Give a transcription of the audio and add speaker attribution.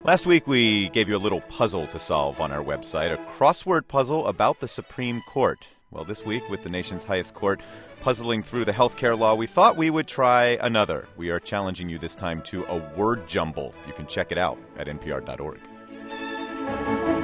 Speaker 1: Last week, we gave you a little puzzle to solve on our website, a crossword puzzle about the Supreme Court. Well, this week, with the nation's highest court puzzling through the healthcare law, we thought we would try another. We are challenging you this time to a word jumble. You can check it out at npr.org.